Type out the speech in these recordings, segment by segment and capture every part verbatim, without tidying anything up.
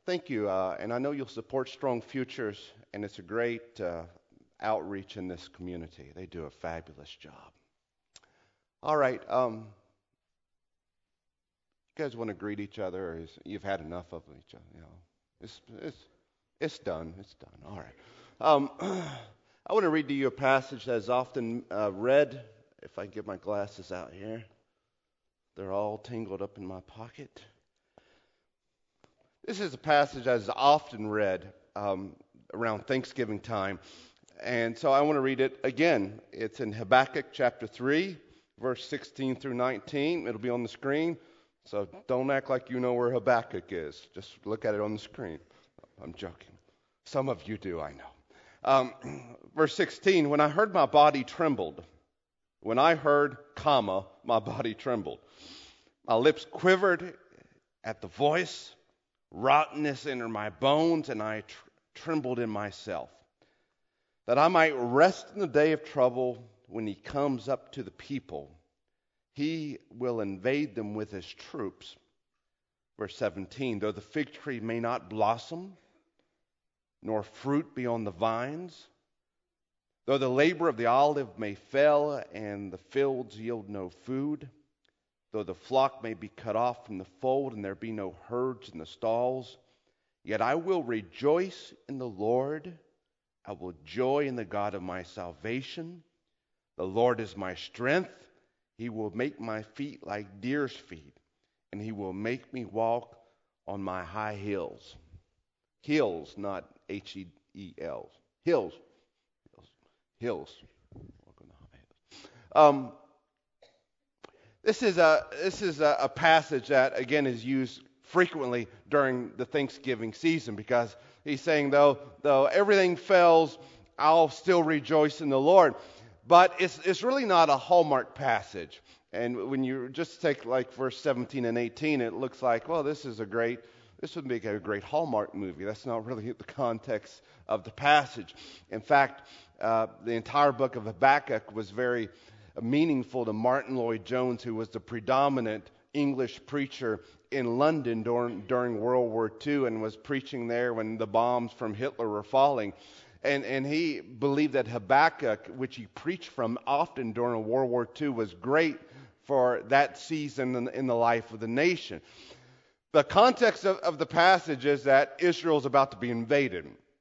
thank you. Uh, and I know you'll support Strong Futures, and it's a great uh, outreach in this community. They do a fabulous job. All right. Um, you guys want to greet each other, or is, you've had enough of each other? You know, it's it's it's done. It's done. All right. Um, I want to read to you a passage that is often uh, read. If I can get my glasses out here, they're all tangled up in my pocket. This is a passage that is often read um, around Thanksgiving time. And so I want to read it again. It's in Habakkuk chapter three, verse sixteen through nineteen. It'll be on the screen. So don't act like you know where Habakkuk is. Just look at it on the screen. I'm joking. Some of you do, I know. Um, verse sixteen, when I heard my body trembled. When I heard, comma, my body trembled. My lips quivered at the voice. Rottenness entered my bones, and I tr- trembled in myself. That I might rest in the day of trouble when he comes up to the people. He will invade them with his troops. Verse seventeen, though the fig tree may not blossom, nor fruit be on the vines, though the labor of the olive may fail, and the fields yield no food, though the flock may be cut off from the fold, and there be no herds in the stalls, yet I will rejoice in the Lord. I will joy in the God of my salvation. The Lord is my strength. He will make my feet like deer's feet, and he will make me walk on my high hills. Hills, not H E E Ls. Hills. Hills. Um, this is a this is a, a passage that again is used frequently during the Thanksgiving season, because he's saying though though everything fails, I'll still rejoice in the Lord. But it's it's really not a hallmark passage. And when you just take like verse seventeen and eighteen, it looks like, well, this is a great this would make a great Hallmark movie. That's not really the context of the passage. In fact, uh, the entire book of Habakkuk was very meaningful to Martin Lloyd-Jones, who was the predominant English preacher in London during, during World War Two and was preaching there when the bombs from Hitler were falling. And, and he believed that Habakkuk, which he preached from often during World War Two, was great for that season in, in the life of the nation. The context of, of the passage is that Israel is about to be invaded,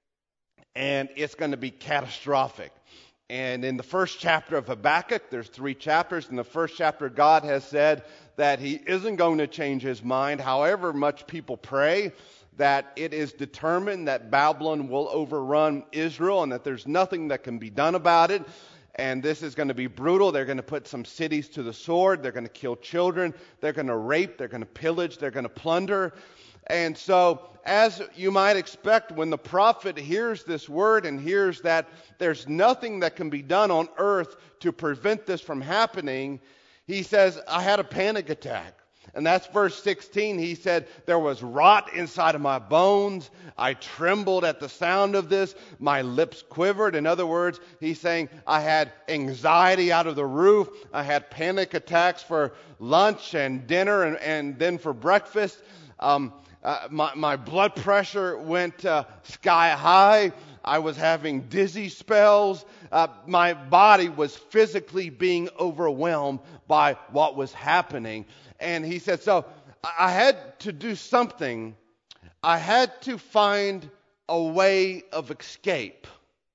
and it's going to be catastrophic. And in the first chapter of Habakkuk, there's three chapters. In the first chapter, God has said that he isn't going to change his mind, however much people pray, that it is determined that Babylon will overrun Israel and that there's nothing that can be done about it. And this is going to be brutal. They're going to put some cities to the sword. They're going to kill children. They're going to rape. They're going to pillage. They're going to plunder. And so, as you might expect, when the prophet hears this word and hears that there's nothing that can be done on earth to prevent this from happening, he says, I had a panic attack. And that's verse sixteen. He said, there was rot inside of my bones. I trembled at the sound of this. My lips quivered. In other words, he's saying, I had anxiety out of the roof. I had panic attacks for lunch and dinner and, and then for breakfast. Um, uh, my, my blood pressure went uh, sky high. I was having dizzy spells. Uh, my body was physically being overwhelmed by what was happening. And he said, so I had to do something. I had to find a way of escape.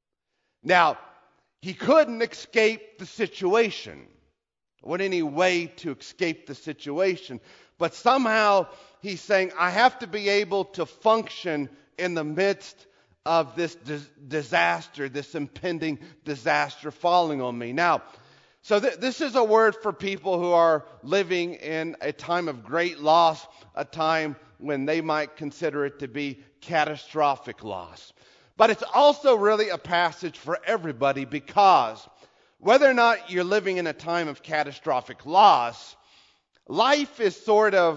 Now, he couldn't escape the situation. There wasn't any way to escape the situation. But somehow he's saying, I have to be able to function in the midst of this dis- disaster, this impending disaster falling on me. Now, So th- this is a word for people who are living in a time of great loss, a time when they might consider it to be catastrophic loss. But it's also really a passage for everybody, because whether or not you're living in a time of catastrophic loss, life is sort of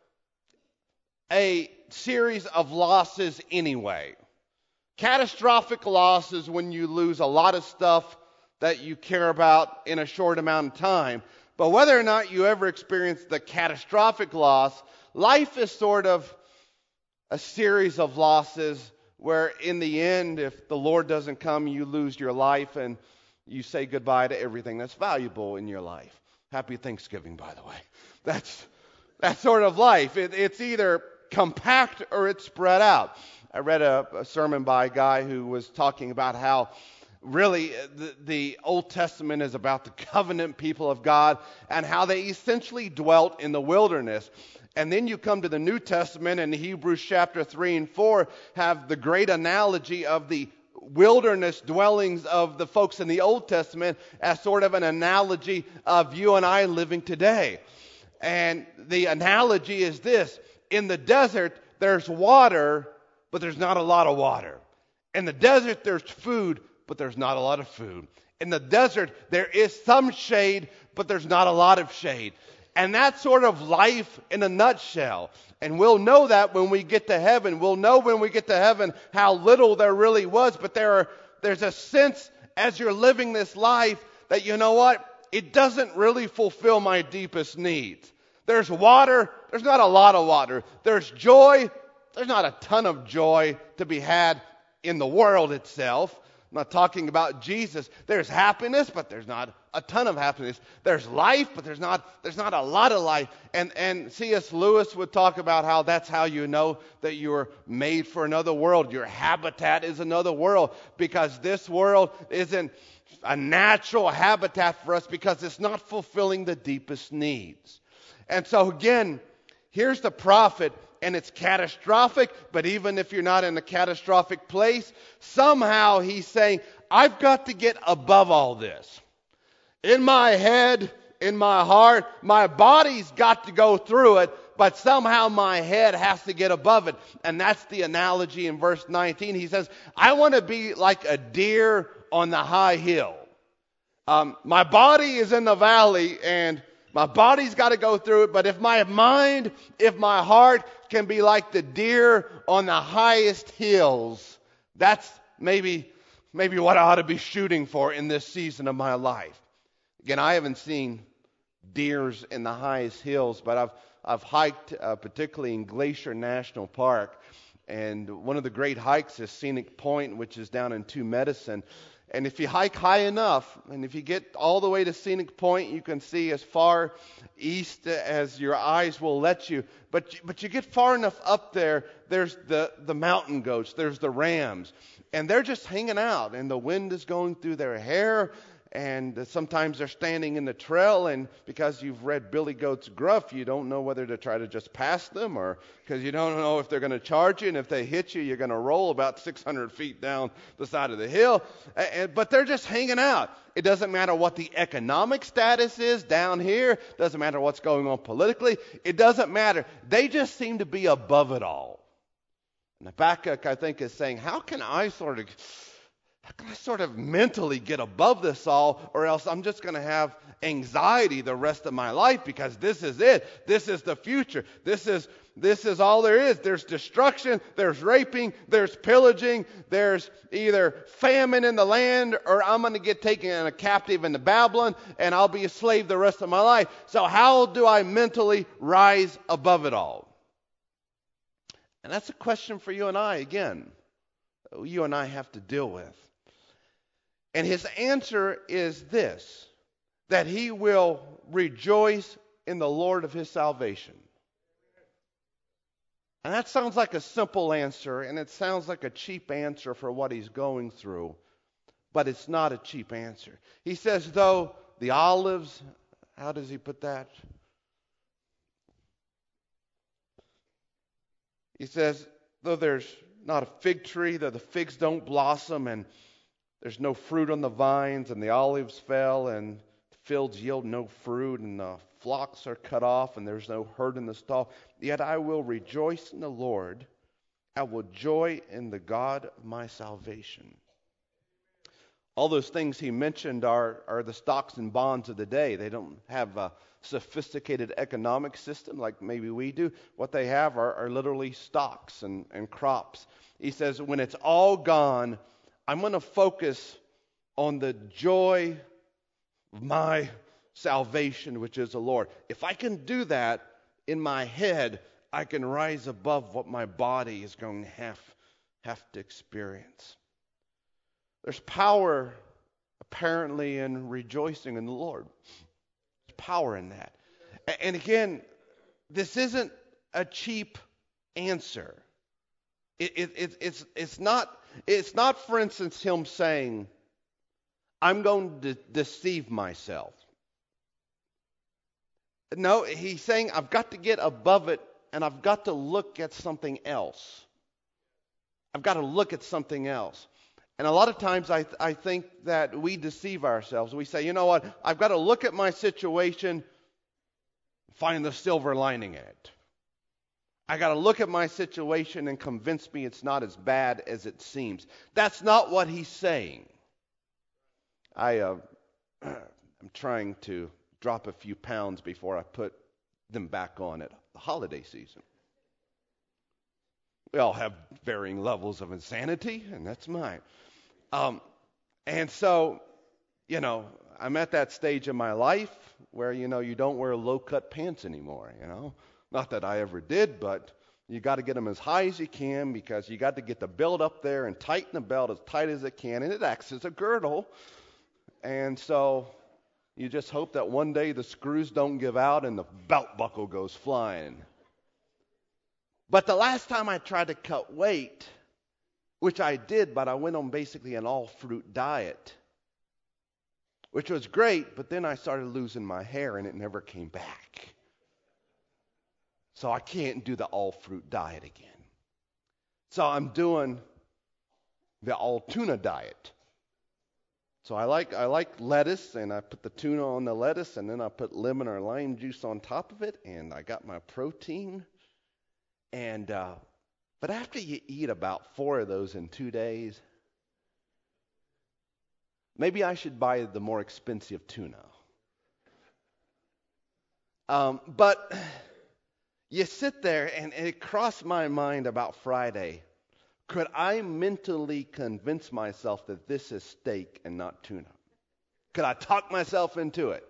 a series of losses anyway. Catastrophic loss is when you lose a lot of stuff that you care about in a short amount of time. But whether or not you ever experience the catastrophic loss, life is sort of a series of losses where in the end, if the Lord doesn't come, you lose your life and you say goodbye to everything that's valuable in your life. Happy Thanksgiving, by the way. That's that sort of life. It, it's either compact or it's spread out. I read a, a sermon by a guy who was talking about how really the, the Old Testament is about the covenant people of God and how they essentially dwelt in the wilderness. And then you come to the New Testament, and Hebrews chapter three and four have the great analogy of the wilderness dwellings of the folks in the Old Testament as sort of an analogy of you and I living today. And the analogy is this: in the desert, there's water, but there's not a lot of water. In the desert, there's food, but there's not a lot of food. In the desert, there is some shade, but there's not a lot of shade. And that's sort of life in a nutshell. And we'll know that when we get to heaven. We'll know when we get to heaven how little there really was. But there are, there's a sense as you're living this life that, you know what? It doesn't really fulfill my deepest needs. There's water. There's not a lot of water. There's joy. There's not a ton of joy to be had in the world itself. I'm not talking about Jesus. There's happiness, but there's not a ton of happiness. There's life, but there's not there's not a lot of life. And and C S Lewis would talk about how that's how you know that you were made for another world. Your habitat is another world, because this world isn't a natural habitat for us because it's not fulfilling the deepest needs. And so again, here's the prophet. And it's catastrophic, but even if you're not in a catastrophic place, somehow he's saying, I've got to get above all this. In my head, in my heart, my body's got to go through it, but somehow my head has to get above it. And that's the analogy in verse nineteen. He says, I want to be like a deer on the high hill. Um, my body is in the valley, and my body's got to go through it, but if my mind, if my heart can be like the deer on the highest hills, that's maybe maybe what I ought to be shooting for in this season of my life. Again, I haven't seen deers in the highest hills, but I've I've hiked uh, particularly in Glacier National Park, and one of the great hikes is Scenic Point, which is down in Two Medicine. And if you hike high enough, and if you get all the way to Scenic Point, you can see as far east as your eyes will let you. But you, but you get far enough up there, there's the, the mountain goats, there's the rams. And they're just hanging out, and the wind is going through their hair. And sometimes they're standing in the trail, and because you've read Billy Goat's Gruff, you don't know whether to try to just pass them, or because you don't know if they're going to charge you, and if they hit you, you're going to roll about six hundred feet down the side of the hill. And, but they're just hanging out. It doesn't matter what the economic status is down here. It doesn't matter what's going on politically. It doesn't matter. They just seem to be above it all. And Habakkuk, I think, is saying, how can I sort of... How can I sort of mentally get above this all, or else I'm just going to have anxiety the rest of my life, because this is it. This is the future. This is this is all there is. There's destruction, there's raping, there's pillaging, there's either famine in the land, or I'm going to get taken a captive into Babylon, and I'll be a slave the rest of my life. So how do I mentally rise above it all? And that's a question for you and I, again, you and I have to deal with. And his answer is this, that he will rejoice in the Lord of his salvation. And that sounds like a simple answer, and it sounds like a cheap answer for what he's going through. But it's not a cheap answer. He says, though the olives, how does he put that? He says, though there's not a fig tree, though the figs don't blossom, and there's no fruit on the vines, and the olives fell, and the fields yield no fruit, and the flocks are cut off, and there's no herd in the stall. Yet I will rejoice in the Lord. I will joy in the God of my salvation. All those things he mentioned are, are the stocks and bonds of the day. They don't have a sophisticated economic system like maybe we do. What they have are, are literally stocks and, and crops. He says, when it's all gone, I'm going to focus on the joy of my salvation, which is the Lord. If I can do that in my head, I can rise above what my body is going to have, have to experience. There's power apparently in rejoicing in the Lord. There's power in that. And again, this isn't a cheap answer. It, it, it, it's, it's not, it's not, for instance, him saying, I'm going to deceive myself. No, he's saying I've got to get above it and I've got to look at something else. I've got to look at something else. And a lot of times I, I think that we deceive ourselves. We say, you know what, I've got to look at my situation, find the silver lining in it. I got to look at my situation and convince me it's not as bad as it seems. That's not what he's saying. I, uh, I'm trying to drop a few pounds before I put them back on at the holiday season. We all have varying levels of insanity, and that's mine. Um, and so, you know, I'm at that stage in my life where, you know, you don't wear low-cut pants anymore, you know. Not that I ever did, but you got to get them as high as you can because you got to get the belt up there and tighten the belt as tight as it can, and it acts as a girdle. And so you just hope that one day the screws don't give out and the belt buckle goes flying. But the last time I tried to cut weight, which I did, but I went on basically an all-fruit diet, which was great, but then I started losing my hair and it never came back. So I can't do the all-fruit diet again. So I'm doing the all-tuna diet. So I like I like lettuce, and I put the tuna on the lettuce, and then I put lemon or lime juice on top of it, and I got my protein. And uh, but after you eat about four of those in two days, maybe I should buy the more expensive tuna. Um, but you sit there, and, and it crossed my mind about Friday. Could I mentally convince myself that this is steak and not tuna? Could I talk myself into it?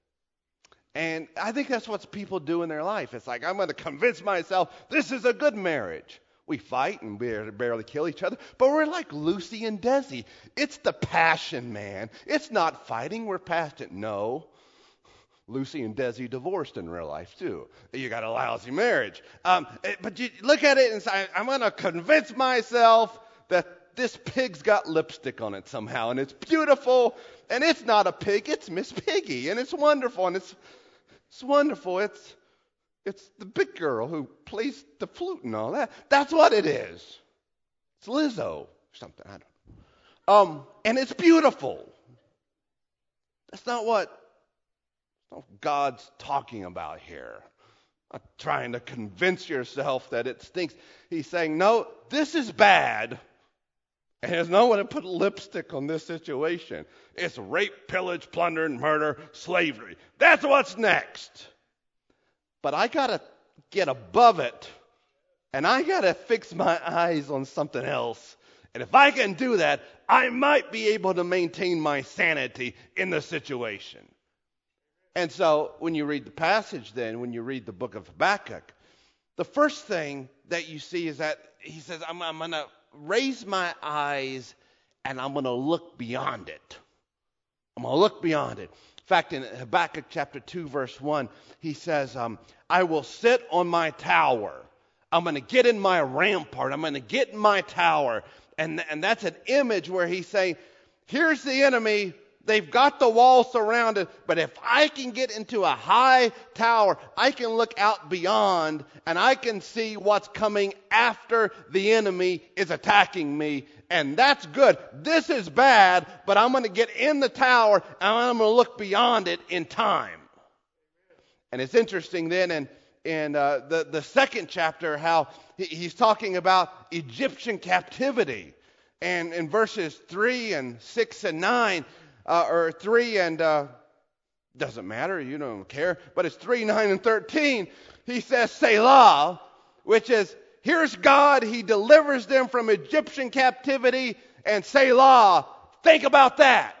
And I think that's what people do in their life. It's like, I'm going to convince myself this is a good marriage. We fight and we barely kill each other, but we're like Lucy and Desi. It's the passion, man. It's not fighting. We're past it. No. Lucy and Desi divorced in real life, too. You got a lousy marriage. Um, but you look at it and say, I'm going to convince myself that this pig's got lipstick on it somehow, and it's beautiful, and it's not a pig, it's Miss Piggy, and it's wonderful, and it's it's wonderful. It's it's the big girl who plays the flute and all that. That's what it is. It's Lizzo or something, I don't know. Um, and it's beautiful. That's not what God's talking about here. Not trying to convince yourself that it stinks. He's saying, no, this is bad. And there's no one to put lipstick on this situation. It's rape, pillage, plunder, and murder, slavery. That's what's next. But I got to get above it. And I got to fix my eyes on something else. And if I can do that, I might be able to maintain my sanity in the situation. And so when you read the passage then, when you read the book of Habakkuk, the first thing that you see is that he says, I'm, I'm going to raise my eyes and I'm going to look beyond it. I'm going to look beyond it. In fact, in Habakkuk chapter two, verse one, he says, um, I will sit on my tower. I'm going to get in my rampart. I'm going to get in my tower. And, and that's an image where he's saying, here's the enemy. They've got the wall surrounded, but if I can get into a high tower, I can look out beyond and I can see what's coming after the enemy is attacking me. And that's good. This is bad, but I'm going to get in the tower and I'm going to look beyond it in time. And it's interesting then in, in uh, the, the second chapter how he, he's talking about Egyptian captivity. And in verses three and six and nine, Uh, or three and, uh, doesn't matter, you don't care, but it's three, nine, and thirteen. He says, Selah, which is, here's God, he delivers them from Egyptian captivity, and Selah, think about that.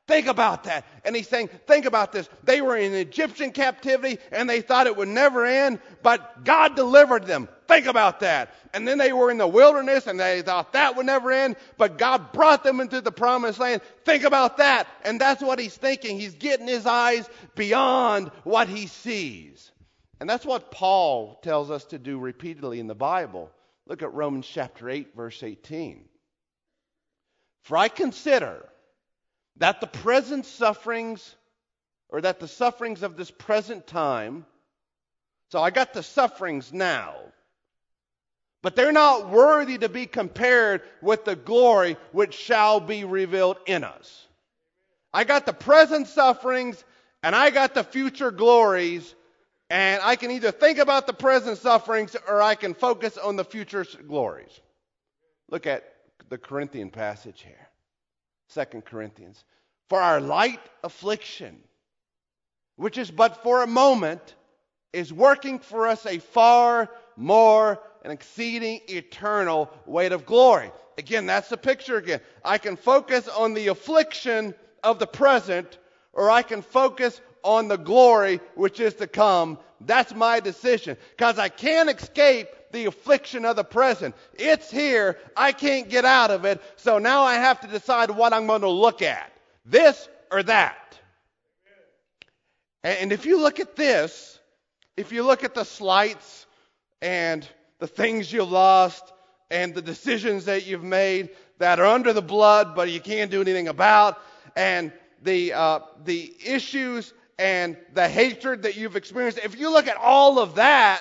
Think about that. And he's saying, think about this. They were in Egyptian captivity and they thought it would never end, but God delivered them. Think about that. And then they were in the wilderness and they thought that would never end, but God brought them into the promised land. Think about that. And that's what he's thinking. He's getting his eyes beyond what he sees. And that's what Paul tells us to do repeatedly in the Bible. Look at Romans chapter eight, verse eighteen. For I consider that the present sufferings, or that the sufferings of this present time, so I got the sufferings now, but they're not worthy to be compared with the glory which shall be revealed in us. I got the present sufferings and I got the future glories, and I can either think about the present sufferings or I can focus on the future glories. Look at the Corinthian passage here. Second Corinthians. For our light affliction, which is but for a moment, is working for us a far more and exceeding eternal weight of glory. Again, that's the picture again. I can focus on the affliction of the present, or I can focus on the glory which is to come. That's my decision. Because I can't escape the affliction of the present. It's here. I can't get out of it. So now I have to decide what I'm going to look at. This or that. And if you look at this, if you look at the slights and the things you lost and the decisions that you've made that are under the blood but you can't do anything about, and the uh, the issues and the hatred that you've experienced, if you look at all of that,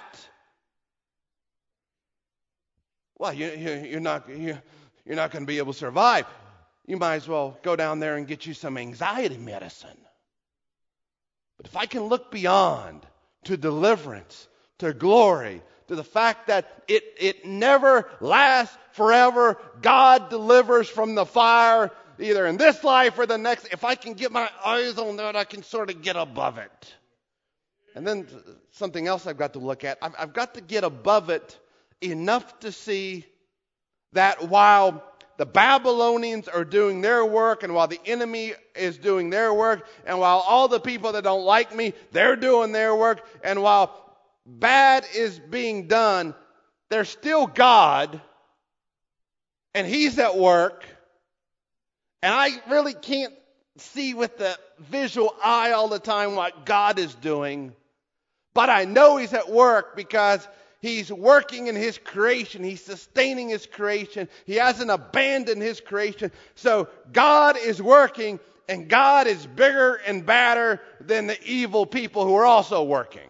well, you, you, you're not you, you're not going to be able to survive. You might as well go down there and get you some anxiety medicine. But if I can look beyond to deliverance, to glory, to the fact that it, it never lasts forever, God delivers from the fire, either in this life or the next. If I can get my eyes on that, I can sort of get above it. And then something else I've got to look at. I've, I've got to get above it enough to see that while the Babylonians are doing their work, and while the enemy is doing their work, and while all the people that don't like me, they're doing their work, and while bad is being done, there's still God, and He's at work, and I really can't see with the visual eye all the time what God is doing, but I know He's at work because He's working in His creation. He's sustaining His creation. He hasn't abandoned His creation. So God is working, and God is bigger and badder than the evil people who are also working.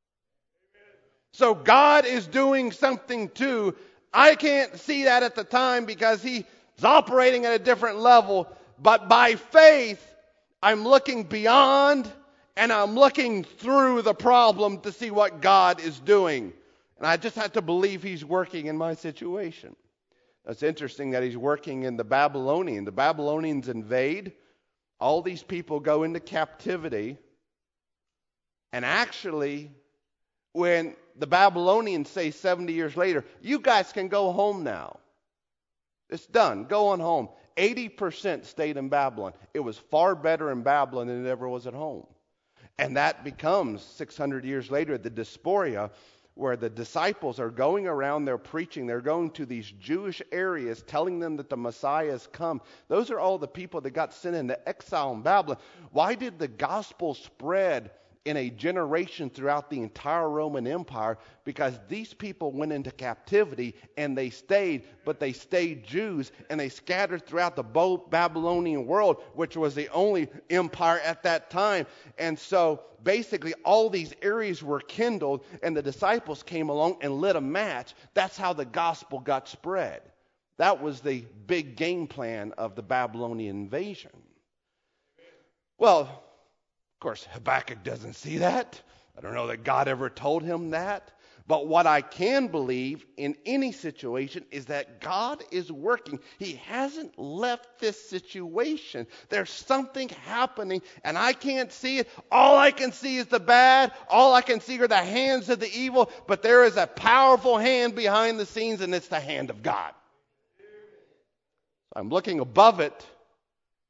So God is doing something too. I can't see that at the time because He's operating at a different level. But by faith, I'm looking beyond and I'm looking through the problem to see what God is doing. And I just have to believe He's working in my situation. It's interesting that He's working in the Babylonian. The Babylonians invade. All these people go into captivity. And actually, when the Babylonians say seventy years later, you guys can go home now. It's done. Go on home. eighty percent stayed in Babylon. It was far better in Babylon than it ever was at home. And that becomes, six hundred years later, the diaspora, where the disciples are going around, they're preaching, they're going to these Jewish areas, telling them that the Messiah has come. Those are all the people that got sent into exile in Babylon. Why did the gospel spread in a generation throughout the entire Roman Empire? Because these people went into captivity and they stayed, but they stayed Jews, and they scattered throughout the Babylonian world, which was the only empire at that time. And so basically all these areas were kindled, and the disciples came along and lit a match. That's how the gospel got spread. That was the big game plan of the Babylonian invasion. Well, of course, Habakkuk doesn't see that. I don't know that God ever told him that. But what I can believe in any situation is that God is working. He hasn't left this situation. There's something happening, and I can't see it. All I can see is the bad. All I can see are the hands of the evil. But there is a powerful hand behind the scenes, and it's the hand of God. I'm looking above it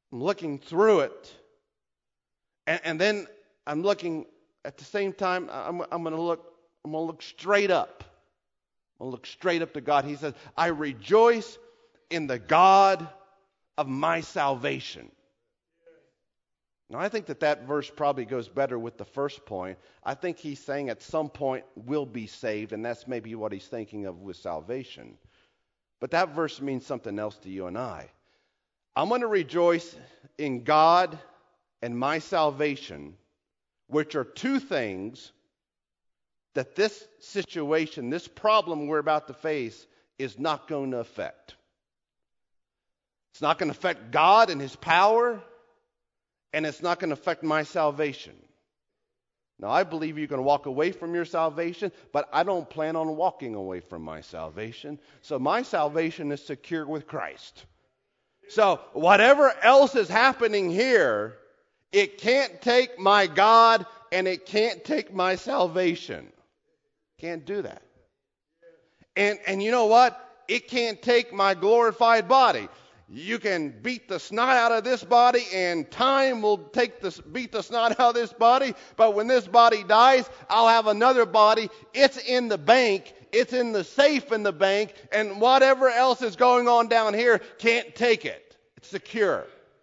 I'm looking through it. And, and then I'm looking at the same time, I'm, I'm going to look, I'm going to look straight up. I'm going to look straight up to God. He says, I rejoice in the God of my salvation. Now, I think that that verse probably goes better with the first point. I think he's saying at some point we'll be saved, and that's maybe what he's thinking of with salvation. But that verse means something else to you and I. I'm going to rejoice in God and my salvation, which are two things that this situation, this problem we're about to face, is not going to affect. It's not going to affect God and his power, and it's not going to affect my salvation. Now, I believe you're going to walk away from your salvation, but I don't plan on walking away from my salvation. So my salvation is secure with Christ. So whatever else is happening here, it can't take my God and it can't take my salvation. Can't do that. And and you know what? It can't take my glorified body. You can beat the snot out of this body, and time will take the, beat the snot out of this body. But when this body dies, I'll have another body. It's in the bank. It's in the safe in the bank. And whatever else is going on down here can't take it. It's secure.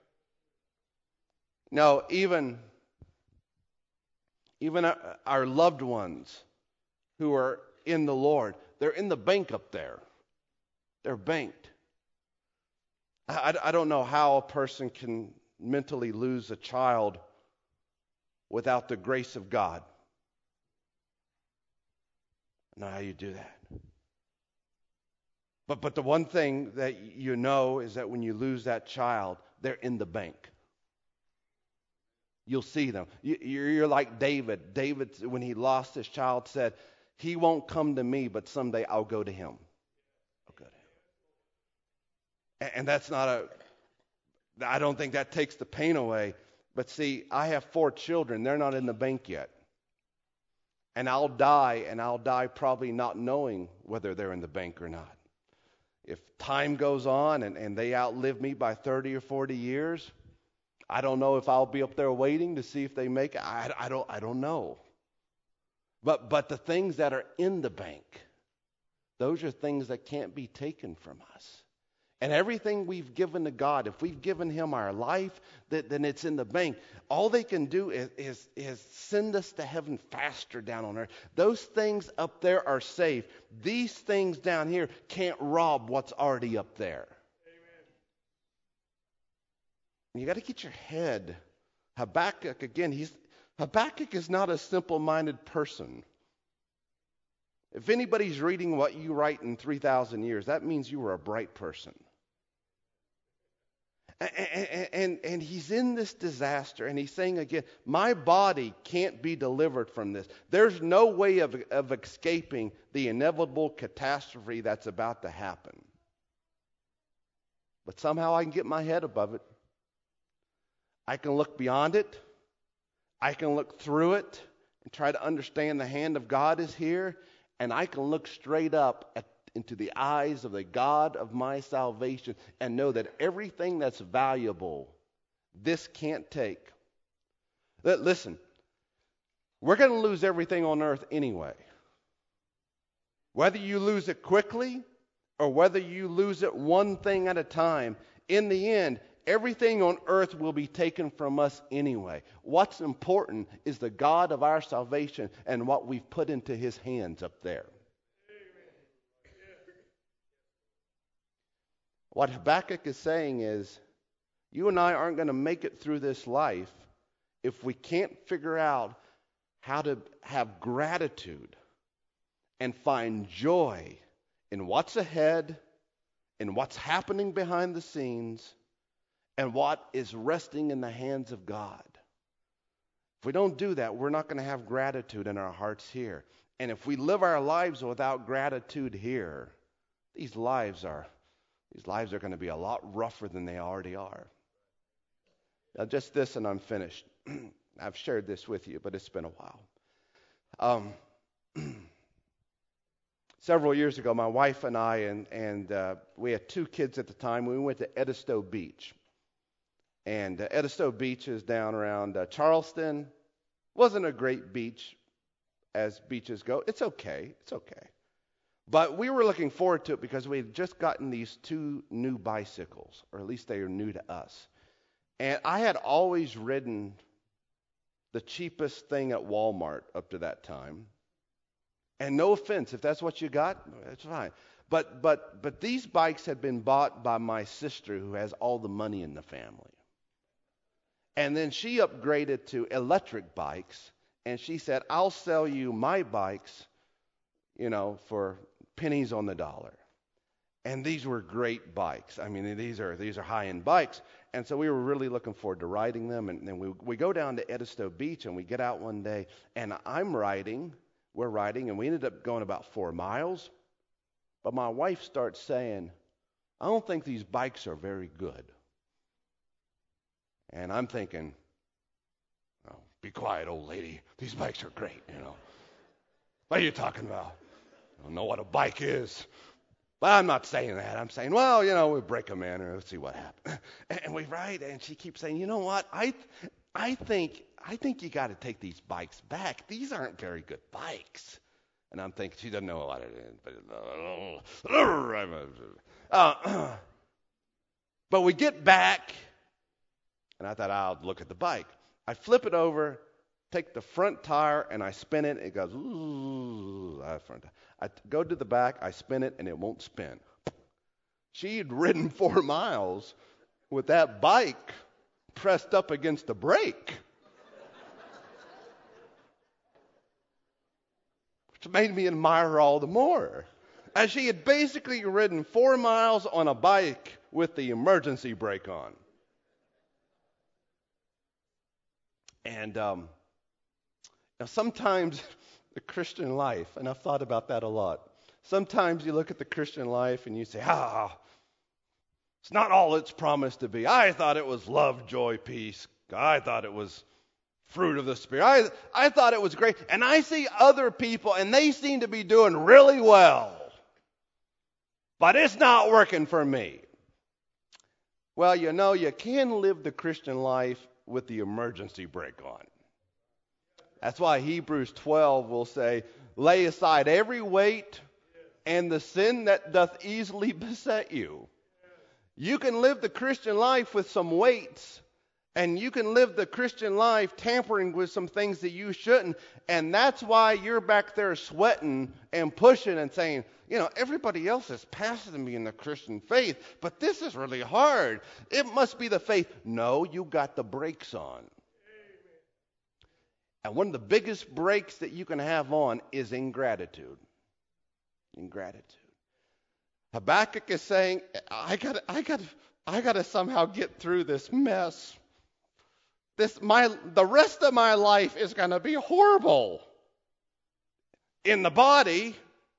No, even, even our loved ones who are in the Lord, they're in the bank up there. They're banked. I, I don't know how a person can mentally lose a child without the grace of God. I don't know how you do that. But but the one thing that you know is that when you lose that child, they're in the bank. You'll see them. You, you're like David. David, when he lost his child, said, he won't come to me, but someday I'll go to him. I'll go to him. And that's not a, I don't think that takes the pain away. But see, I have four children. They're not in the bank yet. And I'll die, and I'll die probably not knowing whether they're in the bank or not. If time goes on and, and they outlive me by thirty or forty years, I don't know if I'll be up there waiting to see if they make it. I, I don't, I don't know. But, but the things that are in the bank, those are things that can't be taken from us. And everything we've given to God, if we've given him our life, that, then it's in the bank. All they can do is, is, is send us to heaven faster down on earth. Those things up there are safe. These things down here can't rob what's already up there. Amen. You got to get your head. Habakkuk, again, he's Habakkuk is not a simple-minded person. If anybody's reading what you write in three thousand years, that means you were a bright person. And, and, and he's in this disaster, and he's saying again, my body can't be delivered from this. There's no way of, of escaping the inevitable catastrophe that's about to happen. But somehow I can get my head above it. I can look beyond it. I can look through it and try to understand the hand of God is here. And I can look straight up at, into the eyes of the God of my salvation and know that everything that's valuable, this can't take. Listen, we're going to lose everything on earth anyway. Whether you lose it quickly or whether you lose it one thing at a time, in the end, everything on earth will be taken from us anyway. What's important is the God of our salvation and what we've put into his hands up there. What Habakkuk is saying is, you and I aren't going to make it through this life if we can't figure out how to have gratitude and find joy in what's ahead, in what's happening behind the scenes, and what is resting in the hands of God. If we don't do that, we're not going to have gratitude in our hearts here. And if we live our lives without gratitude here, these lives are these lives are going to be a lot rougher than they already are. Now, just this, and I'm finished. I've shared this with you, but it's been a while. Um, several years ago, my wife and I, and, and uh, we had two kids at the time, we went to Edisto Beach. And uh, Edisto Beach is down around uh, Charleston. Wasn't a great beach as beaches go. It's okay. It's okay. But we were looking forward to it because we had just gotten these two new bicycles, or at least they are new to us. And I had always ridden the cheapest thing at Walmart up to that time. And no offense, if that's what you got, that's fine. But but but these bikes had been bought by my sister who has all the money in the family. And then she upgraded to electric bikes, and she said, I'll sell you my bikes, you know, for pennies on the dollar. And these were great bikes. I mean, these are these are high-end bikes. And so we were really looking forward to riding them. And then we we go down to Edisto Beach, and we get out one day, and I'm riding, we're riding, and we ended up going about four miles. But my wife starts saying, I don't think these bikes are very good. And I'm thinking, oh, be quiet, old lady. These bikes are great, you know. What are you talking about? I don't know what a bike is. But I'm not saying that. I'm saying, well, you know, we break them in and let's see what happens. And we ride, and she keeps saying, you know what? I, I think, I think you got to take these bikes back. These aren't very good bikes. And I'm thinking, she doesn't know a lot of it. But, uh, but we get back. And I thought, I'll look at the bike. I flip it over, take the front tire, and I spin it. It goes, ooh, front tire. I go to the back, I spin it, and it won't spin. She'd ridden four miles with that bike pressed up against the brake, which made me admire her all the more. As she had basically ridden four miles on a bike with the emergency brake on. And um, now sometimes the Christian life, and I've thought about that a lot. Sometimes you look at the Christian life and you say, ah, it's not all it's promised to be. I thought it was love, joy, peace. I thought it was fruit of the Spirit. I, I thought it was great. And I see other people, and they seem to be doing really well. But it's not working for me. Well, you know, you can live the Christian life with the emergency brake on. That's why Hebrews twelve will say, lay aside every weight and the sin that doth easily beset you. You can live the Christian life with some weights, and you can live the Christian life tampering with some things that you shouldn't, and that's why you're back there sweating and pushing and saying, you know, everybody else is passing me in the Christian faith, but this is really hard. It must be the faith. No, you got the brakes on. And one of the biggest brakes that you can have on is ingratitude. Ingratitude. Habakkuk is saying, I got, I got, I got to somehow get through this mess. This, my, the rest of my life is going to be horrible in the body.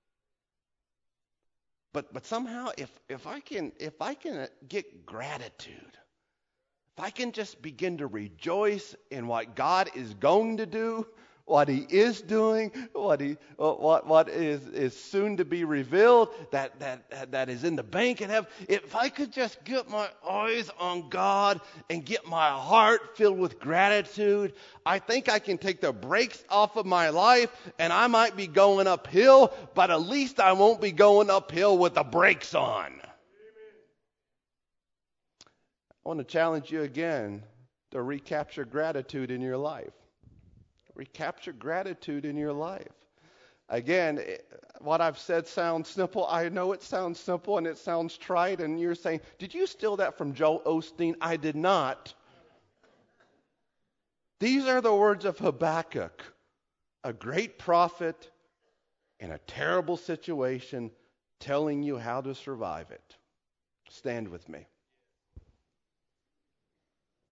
But but somehow, if if I can if I can get gratitude, if I can just begin to rejoice in what God is going to do, what He is doing, what He what what is is soon to be revealed, that that that is in the bank in heaven. If I could just get my eyes on God and get my heart filled with gratitude, I think I can take the brakes off of my life, and I might be going uphill, but at least I won't be going uphill with the brakes on. Amen. I want to challenge you again to recapture gratitude in your life. Recapture gratitude in your life. Again, what I've said sounds simple. I know it sounds simple and it sounds trite, and you're saying, did you steal that from Joel Osteen? I did not. These are the words of Habakkuk, a great prophet in a terrible situation, telling you how to survive it. Stand with me.